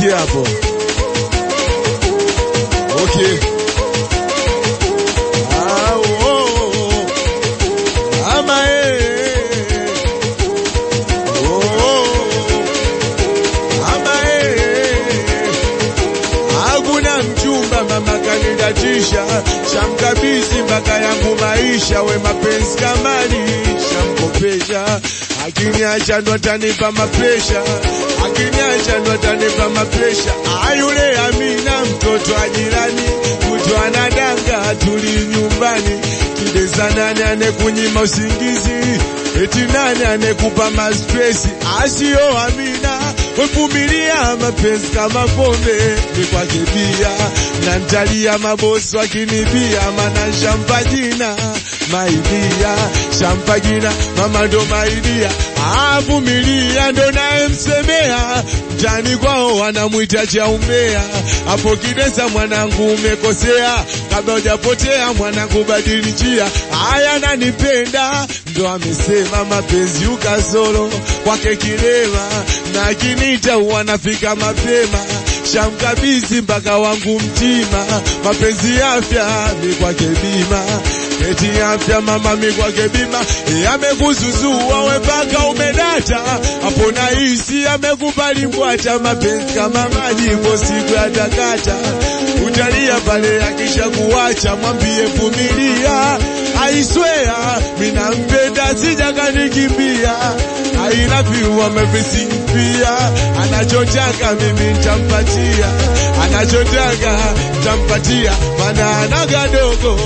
sikia hapo. Okay. Mama kanidatisha, shamkabizi mpaka yangu maisha, we mapenzi kamali, shamkopesha, akiniacha ndo atanipa mapresha, akiniacha ndo atanipa mapresha. Ayule Amina mtoto wa jirani, mtu anadanga tuli nyumbani, kideza nani anekunyima usingizi, eti nani anekupa mastresi. Asio Amina, wevumilia mapenzi kama pombe, ni kwa kibia, na ntalia mabosi wakinibia, mana shampajina, maidia, shampajina, mama ndo maidia. Avumilia ndo nae msemea, mtani kwao wanamuita chaumbea. Hapo kidesa mwanangu umekosea, kabla hujapotea mwanangu badili njia. Haya nanipenda, ndo amesema mapenzi ukasolo, kwake kilema, na kinita wanafika mapema. Shamkabizi mpaka wangu mtima, mapenzi afya mi kwake bima, eti afya mama mi kwake bima. Amekuzuzua we mpaka umedata, hapo nahisi amekubali mbwata. Mapenzi kama maji ipo siku atakata, utalia pale akisha kuwacha. Mwambie vumilia, I swear mina mpenda sijakanikimbia. I love you, I'm everything pia. Anachotaka mimi nitampatia, anachotaka nitampatia, mana anaga dogo.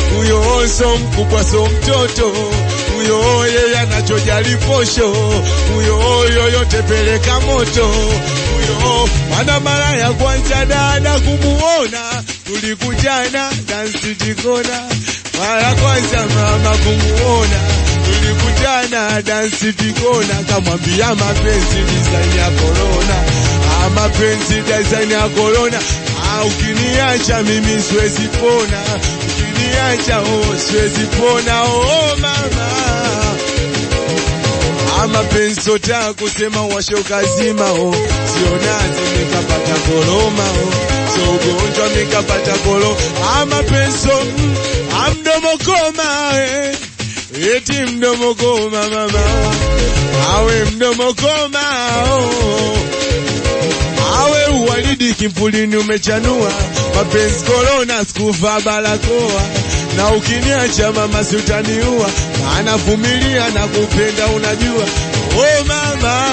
Uyo so mkubwa so mtoto, uyo yeye anachojali posho, uyo yoyote peleka moto. Uyo mana mara ya kwanza dada kumuona, tulikujana dansi jikona. Mara kwanza mama kumuona, tulikutana dansi jikona. Kamwambia mapenzi design ya corona, mapenzi design ya corona. Ukiniacha mimi siwezi pona, ukiniacha siwezi pona. Mama, mapenzi sota kusema washo kazima, sio nazi nikapata koroma, so ugonjwa nikapata kolo. Mapenzi mdomo koma, eti mdomo koma mama, awe mdomo koma. Awe uwalidi kimpulini umechanua, mapenzi corona sikufa balakoa. Na ukiniacha mama sutaniua, maana vumilia na kupenda unajua. Mama,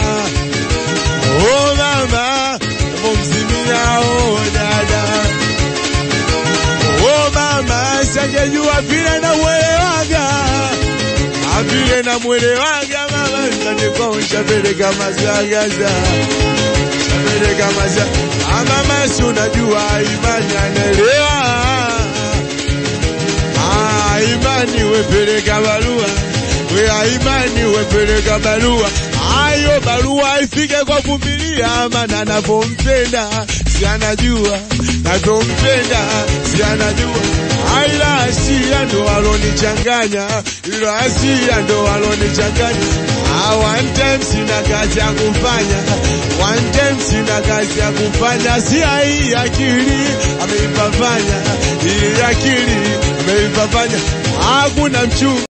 mama, mzimia dada. Mama, sajejua vile na mwelewaga, vile na mwelewaga mama. Niko nshabeleka mazagaza, shabeleka maza. Mama sunajua imani anelewa, imani wepeleka barua, we imani wepeleka barua. Ayo barua ifike kwa vumilia, mana navompenda si anajua, navompenda si anajua. Ila asia ndo alonichanganya, ila asia ndo alonichanganya. One time sina kazi ya kufanya, one time sina kazi ya kufanya. Si hii akili ameipafanya, hii akili ameipafanya. Hakuna mchungu